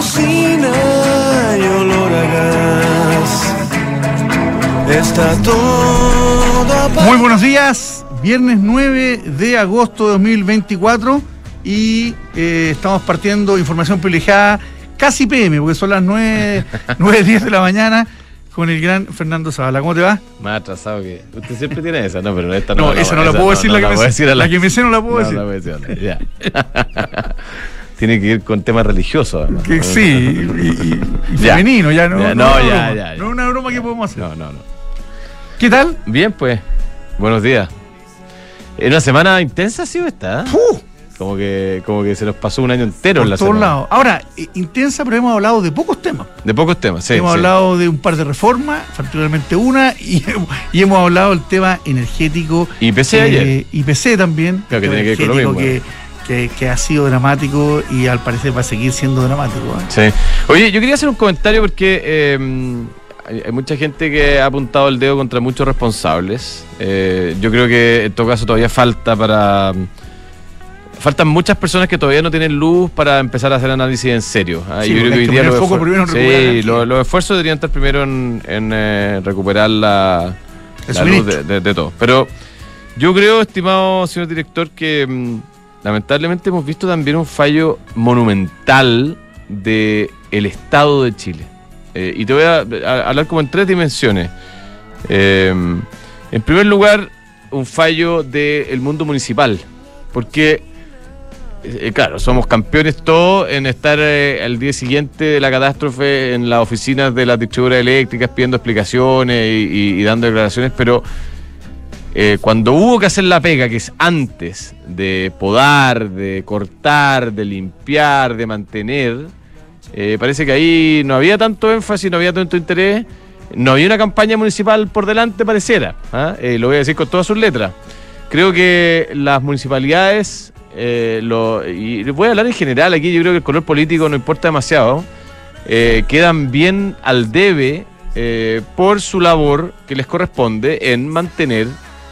cocina y olor a gas. Está todo apagado. Muy buenos días, viernes 9 de agosto de 2024 y estamos partiendo información privilegiada casi PM, porque son las 9:10 de la mañana con el gran Fernando Zavala. ¿Cómo te va? Más atrasado que... Usted siempre tiene esa, ¿no? Pero esta no. No, esa no la puedo decir, la que me sé no la puedo decir. No la puedo decir, ya. Tiene que ir con temas religiosos, además. Que sí, y femenino, ya no. Ya, no es una broma que podemos hacer. No. ¿Qué tal? Bien, pues. Buenos días. Una semana intensa, sí, ¿está? Como que se nos pasó un año entero en la semana. Por todos lados. Ahora, intensa, pero hemos hablado de pocos temas. De pocos temas, sí. Hemos hablado de un par de reformas, particularmente una, y hemos hablado del tema energético. Y PC ayer. Y PC también. Creo que tiene que ver con lo mismo. Que ha sido dramático y al parecer va a seguir siendo dramático. Sí. Oye, yo quería hacer un comentario porque hay mucha gente que ha apuntado el dedo contra muchos responsables. Yo creo que en todo caso todavía faltan muchas personas que todavía no tienen luz para empezar a hacer análisis en serio. Sí, yo creo que hoy día los esfuerzos deberían estar primero en recuperar la luz de todo. Pero yo creo, estimado señor director, que lamentablemente hemos visto también un fallo monumental del Estado de Chile. Y te voy a hablar como en tres dimensiones. En primer lugar, un fallo del mundo municipal. Porque, claro, somos campeones todos en estar al día siguiente de la catástrofe en las oficinas de las distribuidoras eléctricas pidiendo explicaciones y dando declaraciones, pero cuando hubo que hacer la pega, que es antes de podar, de cortar, de limpiar, de mantener, parece que ahí no había tanto énfasis, no había tanto interés, no había una campaña municipal por delante, pareciera. Lo voy a decir con todas sus letras. Creo que las municipalidades, y voy a hablar en general aquí, yo creo que el color político no importa demasiado, quedan bien al debe por su labor que les corresponde en mantener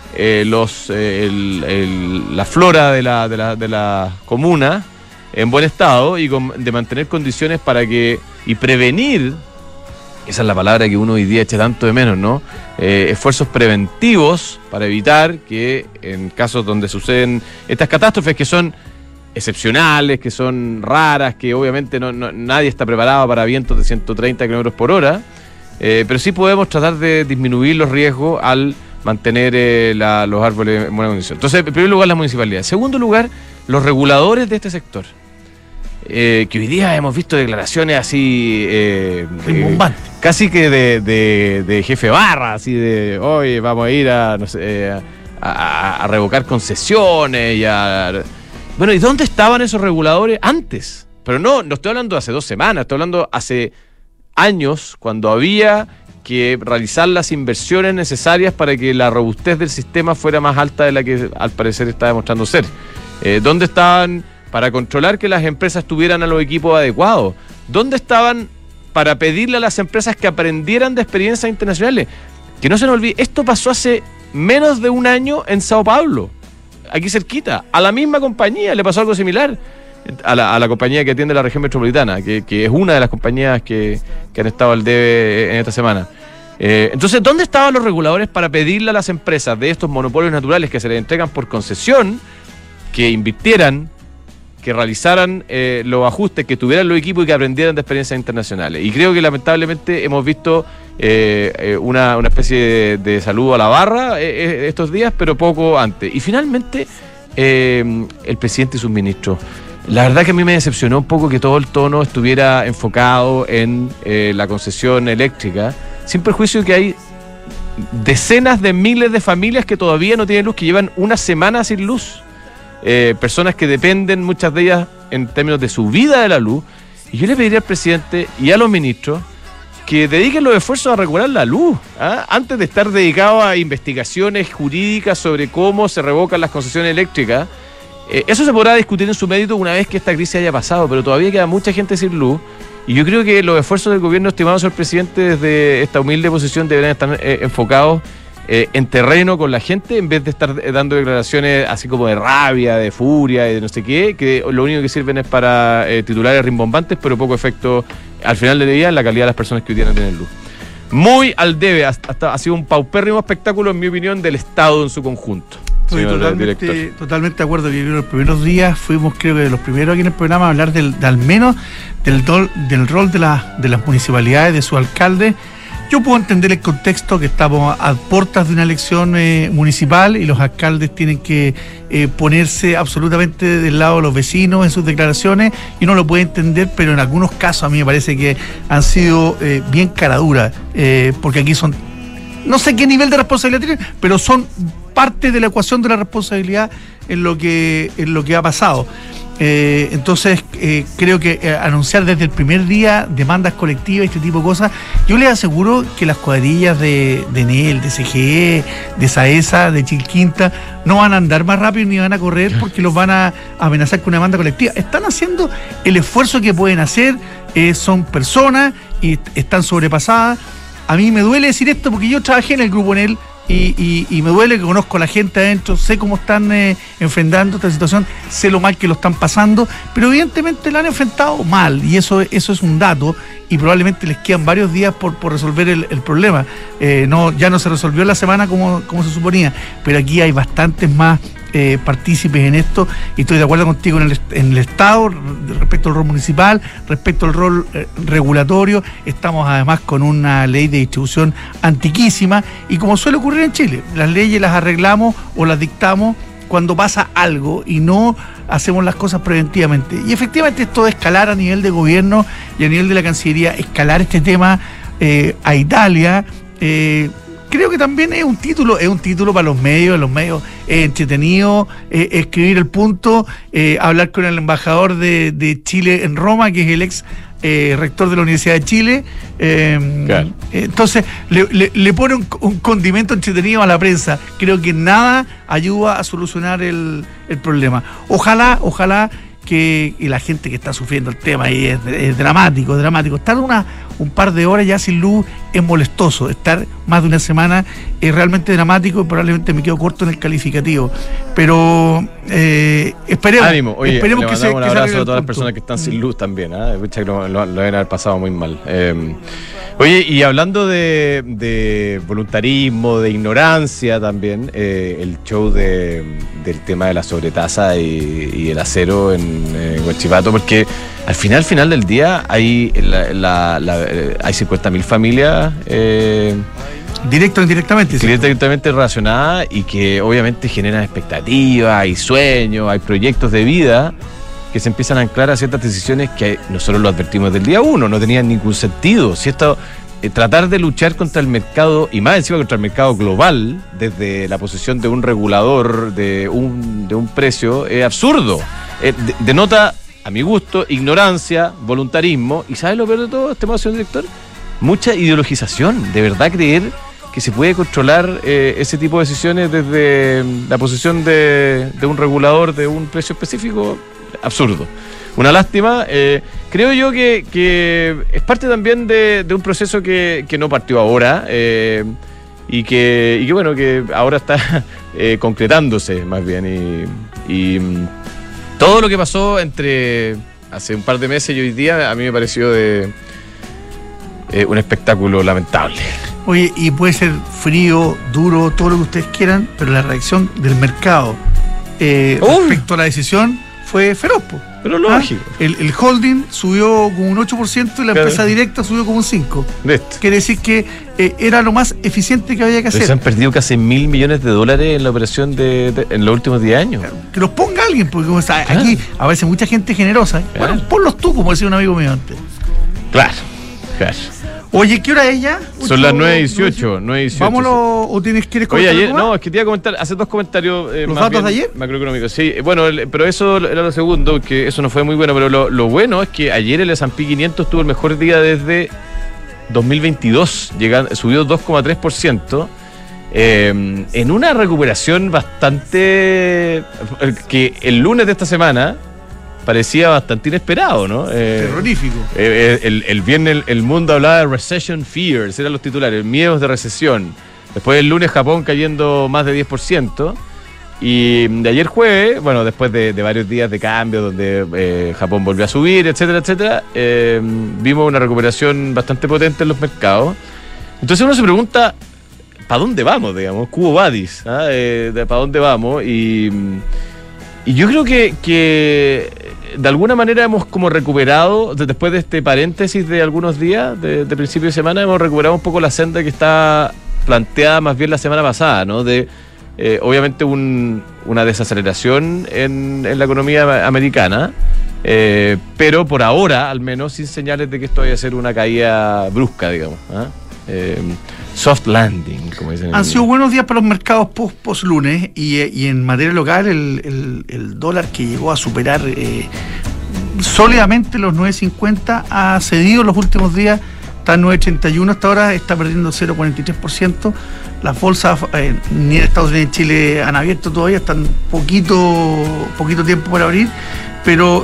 la flora de la comuna en buen estado y de mantener condiciones para que y prevenir, esa es la palabra que uno hoy día echa tanto de menos, ¿no? Esfuerzos preventivos para evitar que en casos donde suceden estas catástrofes que son excepcionales, que son raras, que obviamente nadie está preparado para vientos de 130 km por hora, pero sí podemos tratar de disminuir los riesgos al mantener los árboles en buena condición. Entonces, en primer lugar, las municipalidades. En segundo lugar, los reguladores de este sector. Que hoy día hemos visto declaraciones así rimbombantes, casi que de jefe barra, así de oye, vamos a ir a revocar concesiones bueno, ¿y dónde estaban esos reguladores antes? Pero no estoy hablando de hace 2 semanas, estoy hablando hace años, cuando había que realizar las inversiones necesarias para que la robustez del sistema fuera más alta de la que al parecer está demostrando ser. ¿Dónde estaban para controlar que las empresas tuvieran a los equipos adecuados? ¿Dónde estaban para pedirle a las empresas que aprendieran de experiencias internacionales? Que no se nos olvide, esto pasó hace menos de un año en Sao Paulo, aquí cerquita. A la misma compañía le pasó algo similar, a la compañía que atiende la región metropolitana, que es una de las compañías que han estado al debe en esta semana. Entonces, ¿dónde estaban los reguladores para pedirle a las empresas de estos monopolios naturales que se les entregan por concesión que invirtieran, que realizaran los ajustes, que tuvieran los equipos y que aprendieran de experiencias internacionales? Y creo que lamentablemente hemos visto una especie de saludo a la barra estos días, pero poco antes. Y finalmente, el presidente y sus ministros. La verdad que a mí me decepcionó un poco que todo el tono estuviera enfocado en la concesión eléctrica, sin perjuicio que hay decenas de miles de familias que todavía no tienen luz, que llevan una semana sin luz. Personas que dependen, muchas de ellas, en términos de su vida de la luz. Y yo le pediría al presidente y a los ministros que dediquen los esfuerzos a recuperar la luz, antes de estar dedicados a investigaciones jurídicas sobre cómo se revocan las concesiones eléctricas. Eso se podrá discutir en su mérito una vez que esta crisis haya pasado, pero todavía queda mucha gente sin luz. Y yo creo que los esfuerzos del gobierno, estimado señor presidente, desde esta humilde posición deberían estar enfocados en terreno con la gente, en vez de estar dando declaraciones así como de rabia, de furia y de no sé qué, que lo único que sirven es para titulares rimbombantes, pero poco efecto al final del día en la calidad de las personas que hoy día no tienen luz. Muy al debe, ha sido un paupérrimo espectáculo, en mi opinión, del Estado en su conjunto. Estoy totalmente de acuerdo. Que los primeros días fuimos, creo que de los primeros aquí en el programa, a hablar al menos del rol de las municipalidades, de sus alcaldes. Yo puedo entender el contexto, que estamos a puertas de una elección municipal y los alcaldes tienen que ponerse absolutamente del lado de los vecinos en sus declaraciones, y uno lo puede entender, pero en algunos casos a mí me parece que han sido bien caraduras, porque aquí son, no sé qué nivel de responsabilidad tienen, pero son parte de la ecuación de la responsabilidad en lo que ha pasado. Entonces creo que anunciar desde el primer día demandas colectivas y este tipo de cosas, yo les aseguro que las cuadrillas de ENEL, de CGE, de SAESA, de Chilquinta no van a andar más rápido ni van a correr porque los van a amenazar con una demanda colectiva. Están haciendo el esfuerzo que pueden hacer, son personas y están sobrepasadas. A mí me duele decir esto porque yo trabajé en el grupo ENEL y me duele, que conozco a la gente adentro, sé cómo están enfrentando esta situación, sé lo mal que lo están pasando, pero evidentemente la han enfrentado mal, y eso es un dato, y probablemente les quedan varios días por resolver el problema. Ya no se resolvió en la semana como se suponía, pero aquí hay bastantes más partícipes en esto, y estoy de acuerdo contigo en el Estado respecto al rol municipal, respecto al rol regulatorio. Estamos además con una ley de distribución antiquísima, y como suele ocurrir en Chile, las leyes las arreglamos o las dictamos cuando pasa algo y no hacemos las cosas preventivamente. Y efectivamente esto de escalar a nivel de gobierno y a nivel de la Cancillería, escalar este tema a Italia, creo que también es un título para los medios entretenido, escribir el punto, hablar con el embajador de Chile en Roma, que es el ex rector de la Universidad de Chile. Claro. Entonces le pone un condimento entretenido a la prensa. Creo que nada ayuda a solucionar el problema. Ojalá que la gente que está sufriendo el tema, y es dramático. Estar un par de horas ya sin luz es molestoso. Estar más de una semana es realmente dramático, y probablemente me quedo corto en el calificativo. Pero esperemos. Ánimo. Oye, esperemos le mandamos un abrazo a todas las personas que están sin luz también. Escucha, que lo deben haber pasado muy mal. Oye, y hablando de voluntarismo, de ignorancia también, el show del tema de la sobretasa y el acero en Huachipato, porque al final del día hay 50.000 familias directo o indirectamente, directamente relacionadas, y que obviamente generan expectativas, hay sueños, hay proyectos de vida que se empiezan a anclar a ciertas decisiones que nosotros lo advertimos del día 1, no tenían ningún sentido. Si esto, tratar de luchar contra el mercado, y más encima contra el mercado global, desde la posición de un regulador de un precio, es absurdo. Denota, a mi gusto, ignorancia, voluntarismo, y ¿sabes lo peor de todo, estimado señor director? Mucha ideologización. De verdad creer que se puede controlar ese tipo de decisiones desde la posición de un regulador de un precio específico, absurdo. Una lástima. Creo yo que es parte también de un proceso que no partió ahora, y que bueno, que ahora está concretándose más bien, y todo lo que pasó entre hace un par de meses y hoy día a mí me pareció un espectáculo lamentable. Oye, y puede ser frío, duro, todo lo que ustedes quieran, pero la reacción del mercado respecto a la decisión fue feroz, pero lógico. El holding subió como un 8% y la empresa directa subió como un 5%. Quiere decir que era lo más eficiente que había que hacer. Se han perdido casi $1.000 millones en la operación en los últimos 10 años. Que los ponga alguien, porque aquí a veces mucha gente generosa. Bueno, ponlos tú, como decía un amigo mío antes. Claro. Oye, ¿qué hora es ya? Son las 9:18. Vámonos, ¿o quieres comentar? Oye, ayer, no, es que te iba a comentar, hacer dos comentarios ¿los datos de ayer? Macroeconómicos, sí. Bueno, pero eso era lo segundo, que eso no fue muy bueno, pero lo bueno es que ayer el S&P 500 tuvo el mejor día desde 2022, subió 2,3%, en una recuperación bastante, que el lunes de esta semana parecía bastante inesperado, ¿no? Terrorífico. El viernes el mundo hablaba de recession fears, eran los titulares, miedos de recesión. Después el lunes Japón cayendo más de 10%. Y de ayer jueves, bueno, después de varios días de cambio donde Japón volvió a subir, etcétera, etcétera, vimos una recuperación bastante potente en los mercados. Entonces uno se pregunta, ¿para dónde vamos, digamos? Quo vadis, ¿para dónde vamos? Y yo creo que de alguna manera hemos como recuperado, después de este paréntesis de algunos días, de principio de semana, hemos recuperado un poco la senda que está planteada más bien la semana pasada, ¿no? Obviamente una desaceleración en la economía americana, pero por ahora, al menos, sin señales de que esto vaya a ser una caída brusca, digamos. Soft landing, como dicen. Han sido buenos días para los mercados post lunes y en materia local el dólar, que llegó a superar sólidamente los 9.50, ha cedido los últimos días. Está en 9.81 hasta ahora, está perdiendo 0.43%. Las bolsas ni en Estados Unidos ni en Chile han abierto todavía, están poquito tiempo por abrir, pero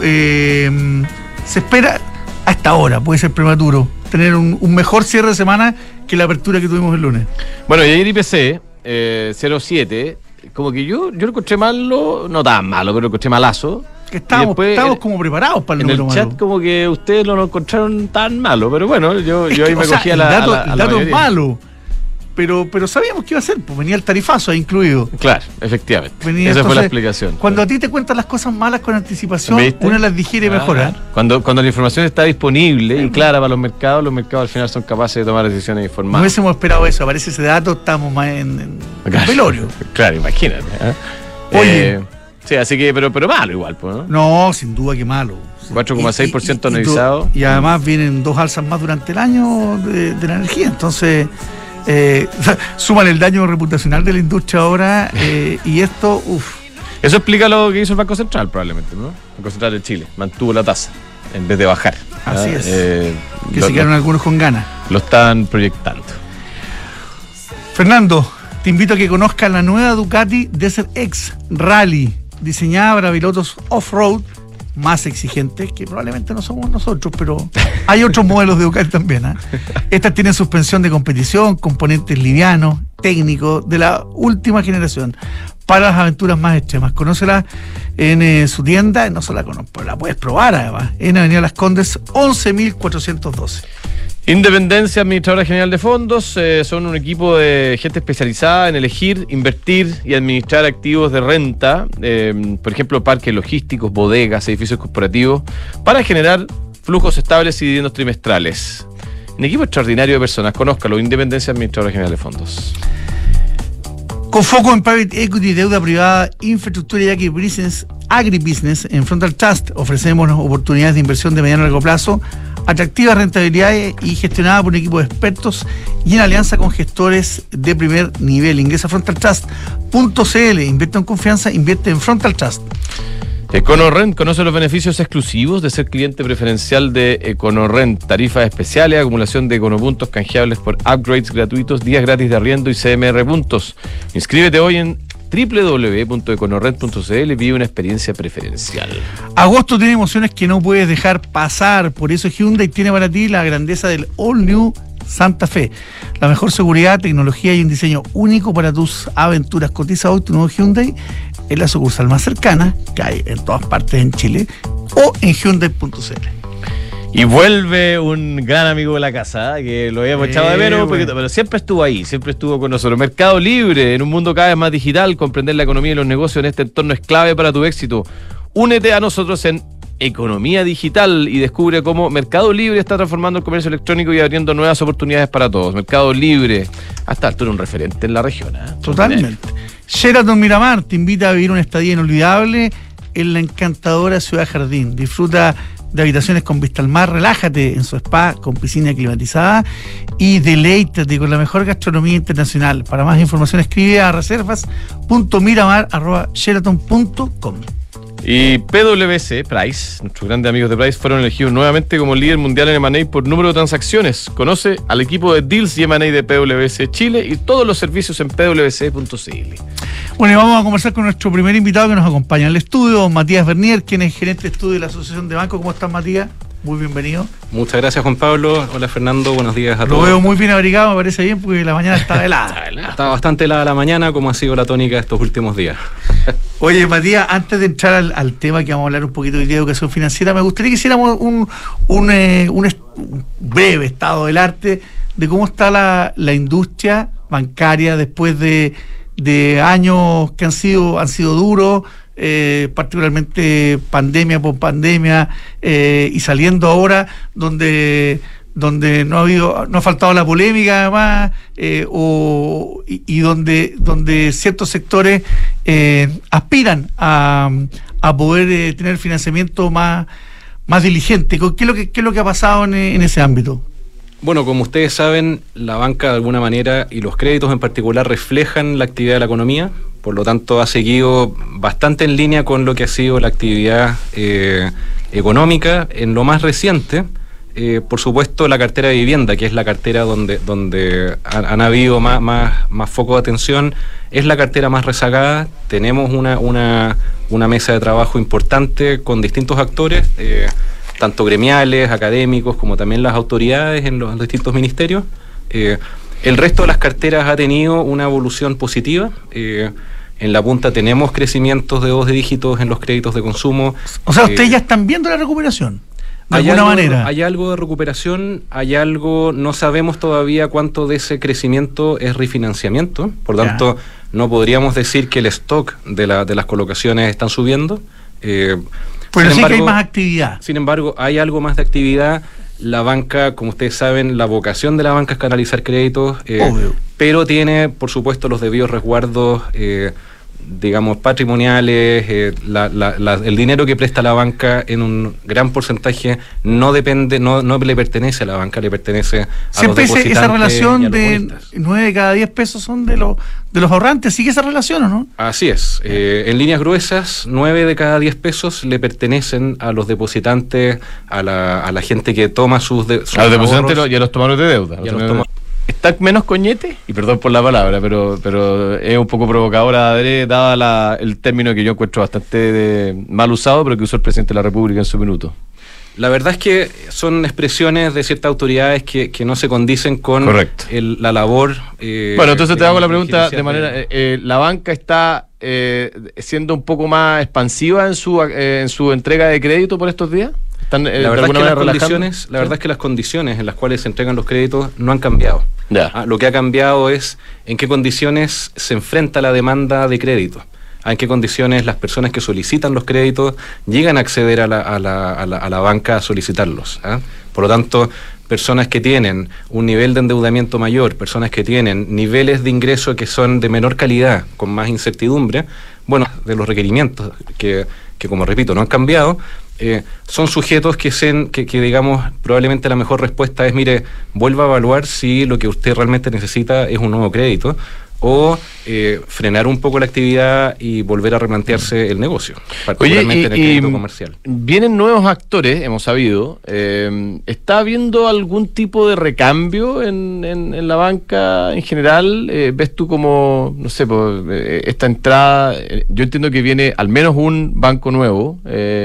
se espera hasta ahora, puede ser prematuro, tener un mejor cierre de semana que la apertura que tuvimos el lunes. Bueno, y ayer IPC 0.7, como que yo lo encontré malo, no tan malo, pero lo encontré malazo. Que estábamos como preparados para el número malo. En el chat como que ustedes no lo encontraron tan malo, pero bueno, yo ahí me cogía la el dato es malo, pero sabíamos que iba a ser, pues venía el tarifazo ahí incluido. Claro, efectivamente. Esa fue la explicación. Cuando a ti te cuentan las cosas malas con anticipación, ¿viste? Uno las digiere mejor. Cuando la información está disponible y clara para los mercados al final son capaces de tomar decisiones informadas. No hubiésemos esperado eso, aparece ese dato, estamos más en velorio. Claro, imagínate. Oye. Sí, así que, pero malo igual, pues, ¿no? No, sin duda que malo. 4,6% anualizado. Y además vienen 2 alzas más durante el año de la energía, entonces suman el daño reputacional de la industria ahora y esto, Eso explica lo que hizo el Banco Central probablemente, ¿no? El Banco Central de Chile mantuvo la tasa en vez de bajar. Así es. Que se quedaron algunos con ganas. Lo están proyectando. Fernando, te invito a que conozcas la nueva Ducati Desert X Rally, diseñada para pilotos off-road más exigentes, que probablemente no somos nosotros, pero hay otros modelos de Ducati también. Estas tienen suspensión de competición, componentes livianos, técnicos, de la última generación, para las aventuras más extremas. Conócela en su tienda, no solo la conozco, pero la puedes probar además, en Avenida Las Condes 11.412. Independencia, administradora general de fondos, son un equipo de gente especializada en elegir, invertir y administrar activos de renta, por ejemplo, parques logísticos, bodegas, edificios corporativos, para generar flujos estables y dividendos trimestrales. Un equipo extraordinario de personas, conózcalo, Independencia, administradora general de fondos. Con foco en Private Equity, deuda privada, infraestructura y agribusiness, en Frontal Trust ofrecemos oportunidades de inversión de mediano y largo plazo, atractivas rentabilidades y gestionada por un equipo de expertos y en alianza con gestores de primer nivel. Ingresa a frontaltrust.cl, invierte en confianza, invierte en Frontal Trust. EconoRent, conoce los beneficios exclusivos de ser cliente preferencial de EconoRent, tarifas especiales, acumulación de econopuntos canjeables por upgrades gratuitos, días gratis de arriendo y CMR puntos. Inscríbete hoy en www.econorent.cl y vive una experiencia preferencial. Agosto tiene emociones que no puedes dejar pasar, por eso Hyundai tiene para ti la grandeza del All New Santa Fe. La mejor seguridad, tecnología y un diseño único para tus aventuras. Cotiza hoy tu nuevo Hyundai en la sucursal más cercana, que hay en todas partes en Chile, o en Hyundai.cl. Y vuelve un gran amigo de la casa, que lo habíamos echado de menos, pero siempre estuvo ahí, siempre estuvo con nosotros. Mercado Libre, en un mundo cada vez más digital, comprender la economía y los negocios en este entorno es clave para tu éxito. Únete a nosotros en Economía Digital y descubre cómo Mercado Libre está transformando el comercio electrónico y abriendo nuevas oportunidades para todos. Mercado Libre, hasta altura un referente en la región. Totalmente. Sheraton Miramar te invita a vivir una estadía inolvidable en la encantadora Ciudad Jardín. Disfruta de habitaciones con vista al mar, relájate en su spa con piscina climatizada y deleítate con la mejor gastronomía internacional. Para más información escribe a reservas.miramar@sheraton.com. Y PwC, Price, nuestros grandes amigos de Price, fueron elegidos nuevamente como líder mundial en M&A por número de transacciones. Conoce al equipo de Deals y M&A de PwC Chile y todos los servicios en pwc.cl. Bueno, y vamos a conversar con nuestro primer invitado que nos acompaña en el estudio, Matías Bernier, quien es gerente de estudio de la Asociación de Bancos. ¿Cómo estás, Matías? Muy bienvenido. Muchas gracias, Juan Pablo. Hola, Fernando. Buenos días a todos. Lo veo muy bien abrigado, me parece bien, porque la mañana está helada. Está bastante helada la mañana, como ha sido la tónica estos últimos días. Oye, Matías, antes de entrar al tema que vamos a hablar un poquito hoy de educación financiera, me gustaría que hiciéramos un breve estado del arte de cómo está la industria bancaria después de años que han sido duros, particularmente pandemia por pandemia, y saliendo ahora donde no ha faltado la polémica además, y donde ciertos sectores aspiran a poder tener financiamiento más diligente. ¿Qué es lo que ha pasado en ese ámbito? Bueno, como ustedes saben, la banca de alguna manera y los créditos en particular reflejan la actividad de la economía, por lo tanto ha seguido bastante en línea con lo que ha sido la actividad económica. En lo más reciente, por supuesto, la cartera de vivienda, que es la cartera donde han habido más foco de atención, es la cartera más rezagada. Tenemos una mesa de trabajo importante con distintos actores, tanto gremiales, académicos, como también las autoridades en los distintos ministerios. El resto de las carteras ha tenido una evolución positiva. En la punta tenemos crecimientos de 2 dígitos en los créditos de consumo. O sea, ustedes ya están viendo la recuperación, de alguna manera. Hay algo de recuperación, no sabemos todavía cuánto de ese crecimiento es refinanciamiento, por tanto, no podríamos decir que el stock de las colocaciones están subiendo. Pero sí que hay más actividad. Sin embargo, hay algo más de actividad. La banca, como ustedes saben, la vocación de la banca es canalizar créditos, pero tiene, por supuesto, los debidos resguardos, digamos, patrimoniales. El dinero que presta la banca en un gran porcentaje no le pertenece a la banca, le pertenece a siempre los depositantes. Esa relación y a los de bonistas. 9 de cada 10 pesos son de los ahorrantes. ¿Sigue esa relación o no? Así es. En líneas gruesas, 9 de cada 10 pesos le pertenecen a los depositantes, a la gente que toma sus a los depositantes y a los tomadores de deuda. ¿Está menos coñete? Y perdón por la palabra, pero es un poco provocadora, dada el término que yo encuentro bastante mal usado, pero que usó el presidente de la República en su minuto. La verdad es que son expresiones de ciertas autoridades que no se condicen con la labor. Bueno, entonces te hago la pregunta de manera... ¿la banca está siendo un poco más expansiva en su entrega de crédito por estos días? ¿Están, la verdad es que las condiciones en las cuales se entregan los créditos no han cambiado. Lo que ha cambiado es en qué condiciones se enfrenta la demanda de crédito, en qué condiciones las personas que solicitan los créditos llegan a acceder a la banca a solicitarlos. Por lo tanto, personas que tienen un nivel de endeudamiento mayor, personas que tienen niveles de ingreso que son de menor calidad, con más incertidumbre, bueno, de los requerimientos que como repito, no han cambiado, son sujetos que digamos, probablemente la mejor respuesta es, mire, vuelva a evaluar si lo que usted realmente necesita es un nuevo crédito, o frenar un poco la actividad y volver a replantearse el negocio, particularmente en el crédito comercial. Vienen nuevos actores, hemos sabido. ¿Está habiendo algún tipo de recambio en la banca en general? ¿Ves tú como, no sé, esta entrada? Yo entiendo que viene al menos un banco nuevo,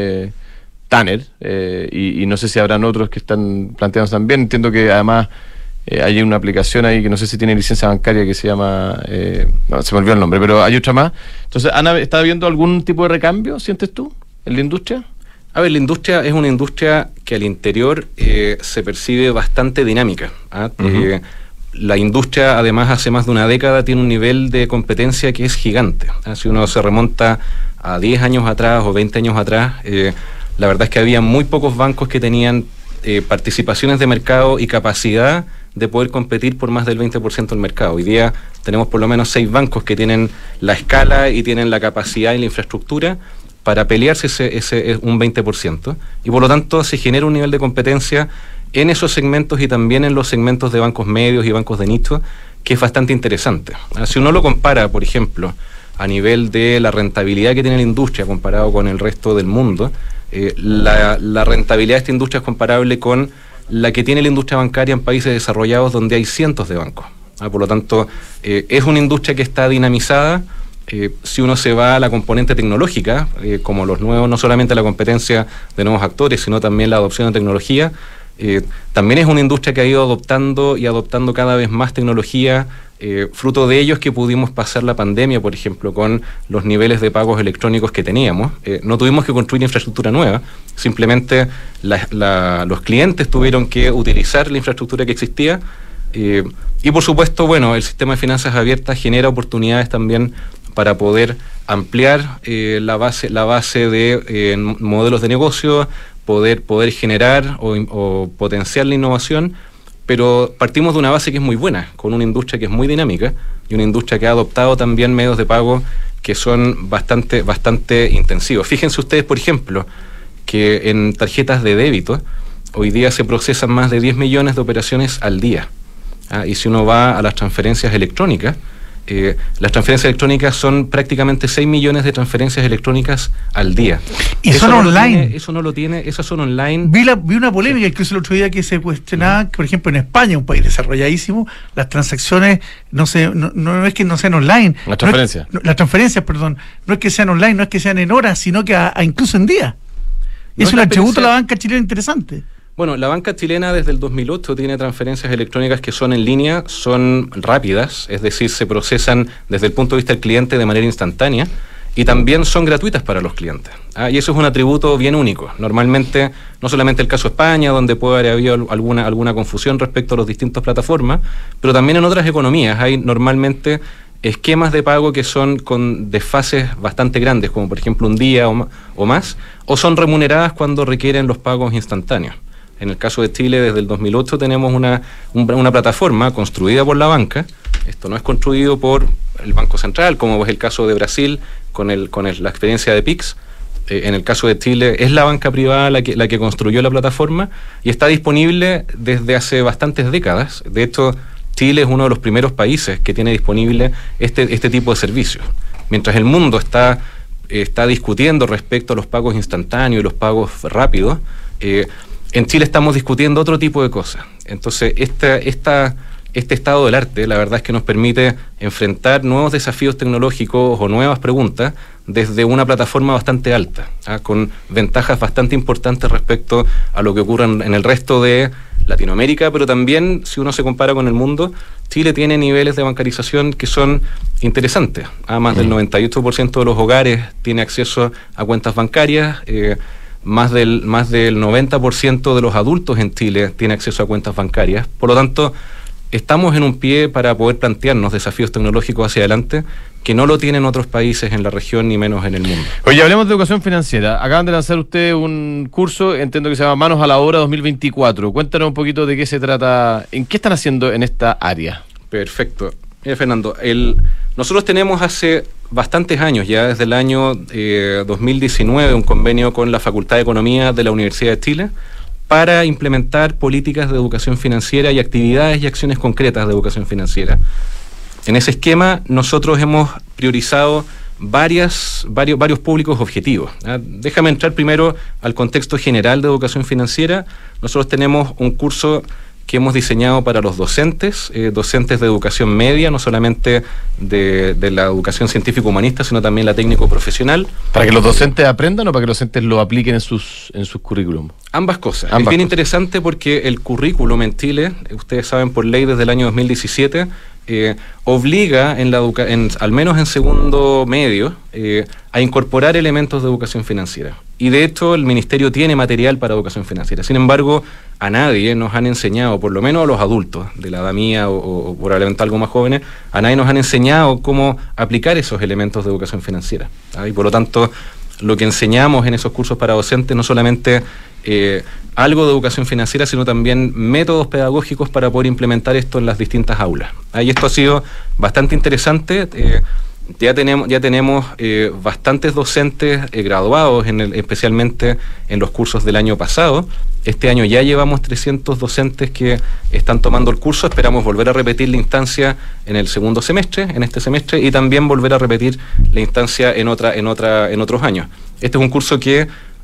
Tanner, y no sé si habrán otros que están planteando también. Entiendo que además hay una aplicación ahí que no sé si tiene licencia bancaria que se llama, no, se me olvidó el nombre, pero hay otra más. Entonces, Ana, ¿está habiendo algún tipo de recambio, sientes tú, en la industria? A ver, la industria es una industria que al interior se percibe bastante dinámica. La industria, además, hace más de una década tiene un nivel de competencia que es gigante. Si uno se remonta a 10 años atrás o 20 años atrás, la verdad es que había muy pocos bancos que tenían participaciones de mercado y capacidad de poder competir por más del 20% del mercado. Hoy día tenemos por lo menos 6 bancos que tienen la escala y tienen la capacidad y la infraestructura para pelearse ese un 20%, y por lo tanto se genera un nivel de competencia en esos segmentos y también en los segmentos de bancos medios y bancos de nicho que es bastante interesante. Si uno lo compara, por ejemplo, a nivel de la rentabilidad que tiene la industria comparado con el resto del mundo, la rentabilidad de esta industria es comparable con la que tiene la industria bancaria en países desarrollados donde hay cientos de bancos. Por lo tanto, es una industria que está dinamizada, Si uno se va a la componente tecnológica, como los nuevos, no solamente la competencia de nuevos actores, sino también la adopción de tecnología, también es una industria que ha ido adoptando cada vez más tecnología. Fruto de ello es que pudimos pasar la pandemia, por ejemplo, con los niveles de pagos electrónicos que teníamos. No tuvimos que construir infraestructura nueva, simplemente los clientes tuvieron que utilizar la infraestructura que existía. Y por supuesto, bueno, el sistema de finanzas abiertas genera oportunidades también para poder ampliar la base de modelos de negocio, poder generar o potenciar la innovación, pero partimos de una base que es muy buena, con una industria que es muy dinámica y una industria que ha adoptado también medios de pago que son bastante intensivos. Fíjense ustedes, por ejemplo, que en tarjetas de débito hoy día se procesan más de 10 millones de operaciones al día. Y si uno va a las transferencias electrónicas son prácticamente 6 millones de transferencias electrónicas al día. Y son online. Esas son online. Vi una polémica incluso el otro día que se cuestionaba que, por ejemplo, en España, un país desarrolladísimo, las transacciones no es que no sean online. Las transferencias. Las transferencias, perdón. No es que sean online, no es que sean en horas, sino que incluso en días. Es un atributo a la banca chilena interesante. Bueno, la banca chilena desde el 2008 tiene transferencias electrónicas que son en línea, son rápidas, es decir, se procesan desde el punto de vista del cliente de manera instantánea y también son gratuitas para los clientes. Y eso es un atributo bien único. Normalmente, no solamente el caso de España, donde puede haber habido alguna confusión respecto a las distintas plataformas, pero también en otras economías hay normalmente esquemas de pago que son con desfases bastante grandes, como por ejemplo un día o más, o son remuneradas cuando requieren los pagos instantáneos. En el caso de Chile, desde el 2008 tenemos una plataforma construida por la banca. Esto no es construido por el Banco Central, como es el caso de Brasil con la experiencia de Pix. En el caso de Chile es la banca privada la que construyó la plataforma y está disponible desde hace bastantes décadas. De hecho, Chile es uno de los primeros países que tiene disponible este tipo de servicios. Mientras el mundo está discutiendo respecto a los pagos instantáneos y los pagos rápidos, en Chile estamos discutiendo otro tipo de cosas. Entonces, este estado del arte, la verdad es que nos permite enfrentar nuevos desafíos tecnológicos o nuevas preguntas desde una plataforma bastante alta, con ventajas bastante importantes respecto a lo que ocurre en el resto de Latinoamérica, pero también, si uno se compara con el mundo, Chile tiene niveles de bancarización que son interesantes. Más del 98% de los hogares tiene acceso a cuentas bancarias, más del 90% de los adultos en Chile tiene acceso a cuentas bancarias. Por lo tanto, estamos en un pie para poder plantearnos desafíos tecnológicos hacia adelante que no lo tienen otros países en la región ni menos en el mundo. Oye, hablemos de educación financiera. Acaban de lanzar ustedes un curso, entiendo que se llama Manos a la Obra 2024. Cuéntanos un poquito de qué se trata, en qué están haciendo en esta área. Perfecto. Mira, Fernando, nosotros tenemos hace bastantes años, ya desde el año 2019, un convenio con la Facultad de Economía de la Universidad de Chile para implementar políticas de educación financiera y actividades y acciones concretas de educación financiera. En ese esquema, nosotros hemos priorizado varios públicos objetivos. Déjame entrar primero al contexto general de educación financiera. Nosotros tenemos un curso que hemos diseñado para los docentes de educación media, no solamente de la educación científico-humanista, sino también la técnico-profesional. ¿Para que los docentes aprendan o para que los docentes lo apliquen en sus currículum? Ambas cosas. Es bien interesante porque el currículum en Chile, ustedes saben por ley desde el año 2017, obliga al menos en segundo medio a incorporar elementos de educación financiera. Y de hecho el Ministerio tiene material para educación financiera. Sin embargo, a nadie nos han enseñado, por lo menos a los adultos de la edad mía o probablemente algo más jóvenes, a nadie nos han enseñado cómo aplicar esos elementos de educación financiera. Y por lo tanto, lo que enseñamos en esos cursos para docentes no solamente algo de educación financiera, sino también métodos pedagógicos para poder implementar esto en las distintas aulas. Y esto ha sido bastante interesante. Ya tenemos bastantes docentes graduados, especialmente en los cursos del año pasado. Este año ya llevamos 300 docentes que están tomando el curso. Esperamos volver a repetir la instancia en el segundo semestre, en este semestre, y también volver a repetir la instancia en otros años. Este es un curso que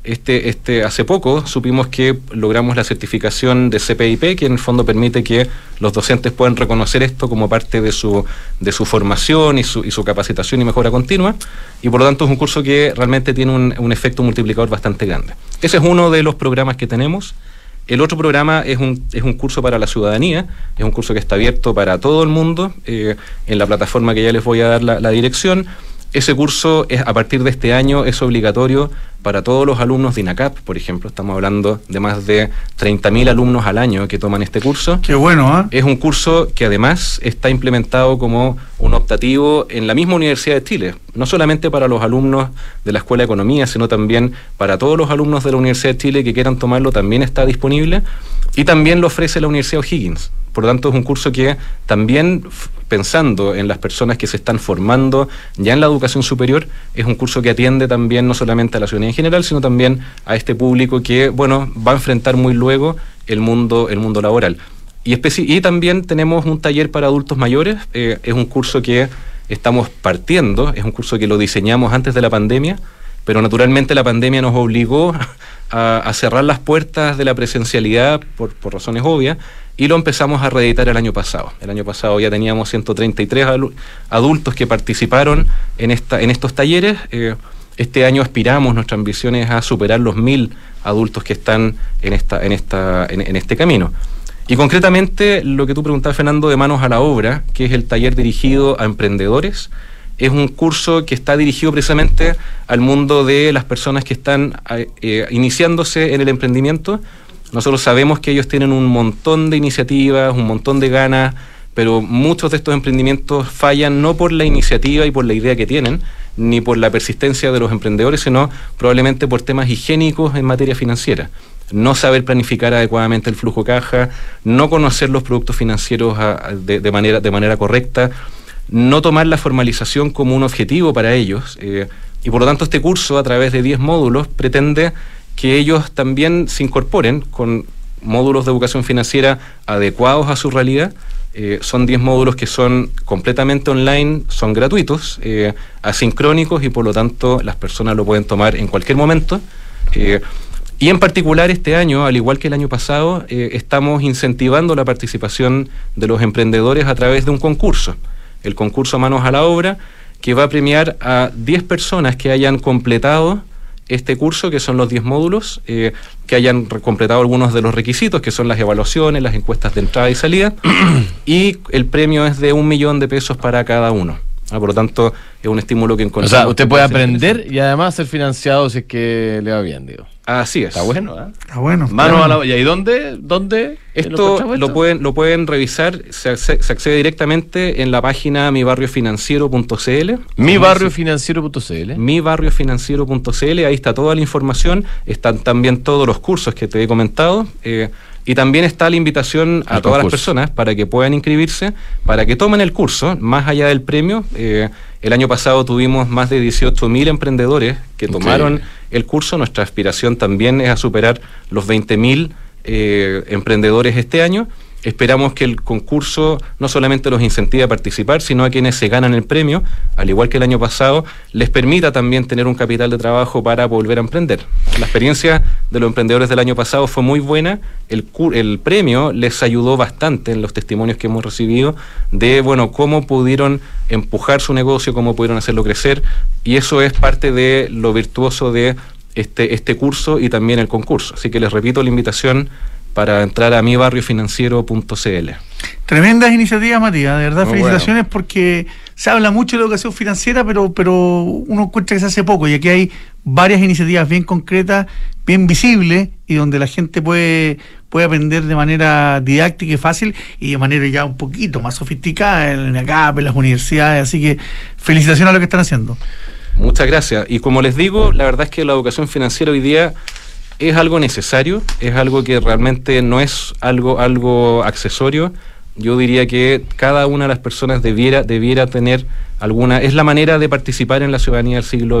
hace poco supimos que logramos la certificación de CPIP, que en el fondo permite que los docentes puedan reconocer esto como parte de su formación y su capacitación y mejora continua, y por lo tanto es un curso que realmente tiene un efecto multiplicador bastante grande. Ese es uno de los programas que tenemos. El otro programa es un curso para la ciudadanía, es un curso que está abierto para todo el mundo, en la plataforma que ya les voy a dar la dirección. Ese curso, a partir de este año, es obligatorio para todos los alumnos de INACAP, por ejemplo. Estamos hablando de más de 30.000 alumnos al año que toman este curso. ¡Qué bueno! ¿Eh? Es un curso que además está implementado como un optativo en la misma Universidad de Chile, no solamente para los alumnos de la Escuela de Economía, sino también para todos los alumnos de la Universidad de Chile que quieran tomarlo, también está disponible, y también lo ofrece la Universidad O'Higgins. Por lo tanto, es un curso que también, pensando en las personas que se están formando ya en la educación superior, es un curso que atiende también no solamente a la ciudadanía en general, sino también a este público que, bueno, va a enfrentar muy luego el mundo laboral. Y también tenemos un taller para adultos mayores. Es un curso que estamos partiendo, es un curso que lo diseñamos antes de la pandemia, pero naturalmente la pandemia nos obligó a cerrar las puertas de la presencialidad por razones obvias, y lo empezamos a reeditar el año pasado. El año pasado ya teníamos 133 adultos que participaron en estos talleres. Este año aspiramos, nuestra ambición es a superar los 1.000 adultos que están en este camino. Y concretamente, lo que tú preguntabas, Fernando, de Manos a la Obra, que es el taller dirigido a emprendedores, es un curso que está dirigido precisamente al mundo de las personas que están iniciándose en el emprendimiento. Nosotros sabemos que ellos tienen un montón de iniciativas, un montón de ganas, pero muchos de estos emprendimientos fallan no por la iniciativa y por la idea que tienen, ni por la persistencia de los emprendedores, sino probablemente por temas higiénicos en materia financiera. No saber planificar adecuadamente el flujo caja, no conocer los productos financieros de manera correcta, no tomar la formalización como un objetivo para ellos. Y por lo tanto este curso, a través de 10 módulos, pretende que ellos también se incorporen con módulos de educación financiera adecuados a su realidad. Son 10 módulos que son completamente online, son gratuitos, asincrónicos, y por lo tanto las personas lo pueden tomar en cualquier momento. Y en particular este año, al igual que el año pasado, estamos incentivando la participación de los emprendedores a través de un concurso. El concurso Manos a la Obra, que va a premiar a 10 personas que hayan completado este curso, que son los 10 módulos, que hayan completado algunos de los requisitos, que son las evaluaciones, las encuestas de entrada y salida, y el premio es de 1 millón de pesos para cada uno. Por lo tanto, es un estímulo que encontramos. O sea, usted puede aprender y además ser financiado si es que le va bien, digo. Así es. Está bueno, ¿eh? Está bueno. Manos a la obra. ¿Y dónde? Esto lo pueden revisar, se accede directamente en la página mibarriofinanciero.cl. Mibarriofinanciero.cl. Mibarriofinanciero.cl, ahí está toda la información, están también todos los cursos que te he comentado, y también está la invitación a todas las personas para que puedan inscribirse, para que tomen el curso, más allá del premio. El año pasado tuvimos más de 18.000 emprendedores que tomaron el curso. Nuestra aspiración también es a superar los 20.000 emprendedores este año. Esperamos que el concurso no solamente los incentive a participar, sino a quienes se ganan el premio, al igual que el año pasado, les permita también tener un capital de trabajo para volver a emprender. La experiencia de los emprendedores del año pasado fue muy buena. El premio les ayudó bastante en los testimonios que hemos recibido de, bueno, cómo pudieron empujar su negocio, cómo pudieron hacerlo crecer, y eso es parte de lo virtuoso de este curso y también el concurso. Así que les repito la invitación para entrar a mibarriofinanciero.cl. Tremendas iniciativas, Matías, de verdad, muy felicitaciones, bueno. porque se habla mucho de educación financiera, pero uno encuentra que se hace poco, y aquí hay varias iniciativas bien concretas, bien visibles, y donde la gente puede aprender de manera didáctica y fácil, y de manera ya un poquito más sofisticada en la CAP, en las universidades. Así que felicitaciones a lo que están haciendo. Muchas gracias. Y como les digo, la verdad es que la educación financiera hoy día es algo necesario, es algo que realmente no es algo accesorio. Yo diría que cada una de las personas debiera tener es la manera de participar en la ciudadanía del siglo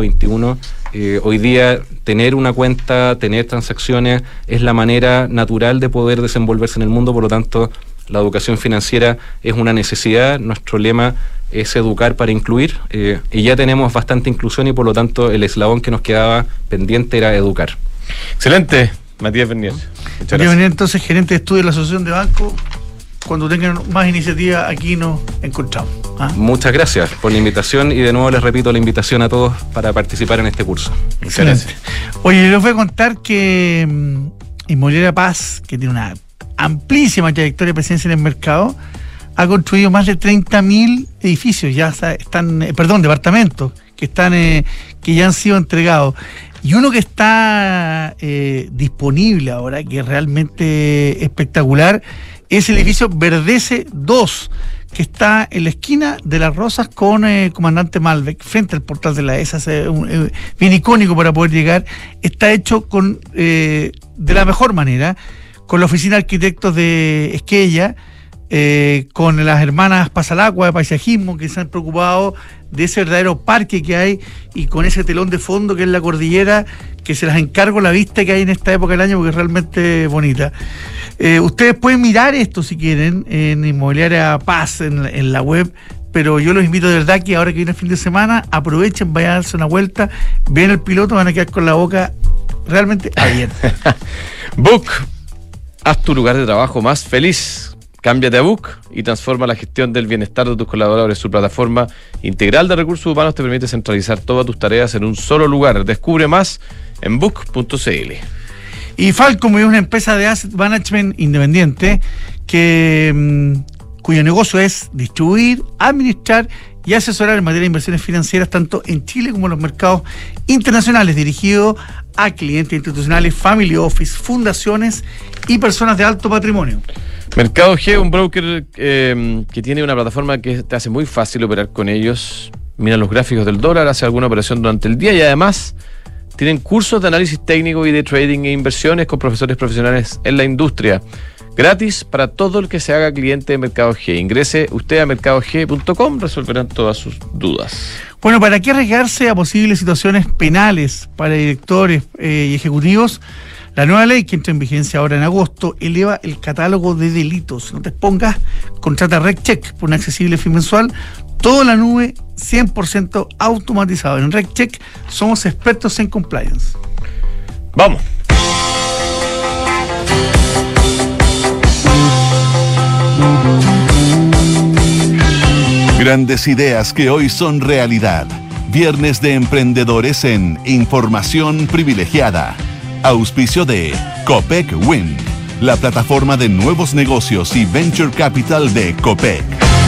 XXI. Hoy día tener una cuenta, tener transacciones, es la manera natural de poder desenvolverse en el mundo. Por lo tanto, la educación financiera es una necesidad. Nuestro lema es educar para incluir, y ya tenemos bastante inclusión, y por lo tanto el eslabón que nos quedaba pendiente era educar. Excelente, Matías Bernier. Muchas gracias. Entonces, gerente de estudio de la Asociación de Bancos. Cuando tengan más iniciativa, aquí nos encontramos. Muchas gracias por la invitación y de nuevo les repito la invitación a todos para participar en este curso. Muchas gracias. Oye, les voy a contar que Inmobiliaria Paz, que tiene una amplísima trayectoria de presencia en el mercado, ha construido más de 30.000 edificios, departamentos que ya han sido entregados. Y uno que está disponible ahora, que es realmente espectacular, es el edificio Verdece 2, que está en la esquina de Las Rosas con Comandante Malbec, frente al portal de la ESA, bien icónico para poder llegar. Está hecho de la mejor manera, con la oficina de arquitectos de Esquella, con las hermanas Pasalacqua de paisajismo, que se han preocupado de ese verdadero parque que hay, y con ese telón de fondo que es la cordillera, que se las encargo la vista que hay en esta época del año, porque es realmente bonita. Ustedes pueden mirar esto si quieren en Inmobiliaria Paz en la web, pero yo los invito de verdad que ahora que viene el fin de semana, aprovechen, vayan a darse una vuelta, vean el piloto, van a quedar con la boca realmente abierta. Book, haz tu lugar de trabajo más feliz. Cámbiate a Book y transforma la gestión del bienestar de tus colaboradores. Su plataforma integral de recursos humanos te permite centralizar todas tus tareas en un solo lugar. Descubre más en book.cl. Y Falcom es una empresa de asset management independiente cuyo negocio es distribuir, administrar y asesorar en materia de inversiones financieras tanto en Chile como en los mercados internacionales, dirigido a clientes institucionales, family office, fundaciones y personas de alto patrimonio. Mercado G, un broker que tiene una plataforma que te hace muy fácil operar con ellos. Mira los gráficos del dólar, hace alguna operación durante el día y además tienen cursos de análisis técnico y de trading e inversiones con profesores profesionales en la industria. Gratis para todo el que se haga cliente de Mercado G. Ingrese usted a mercadog.com, resolverán todas sus dudas. Bueno, ¿para qué arriesgarse a posibles situaciones penales para directores y ejecutivos? La nueva ley que entra en vigencia ahora en agosto eleva el catálogo de delitos. No te expongas, contrata RecCheck por un accesible fin mensual, todo en la nube, 100% automatizado. En RecCheck somos expertos en compliance. Vamos. Grandes ideas que hoy son realidad. Viernes de Emprendedores en Información Privilegiada. Auspicio de Copec Wind, la plataforma de nuevos negocios y venture capital de Copec.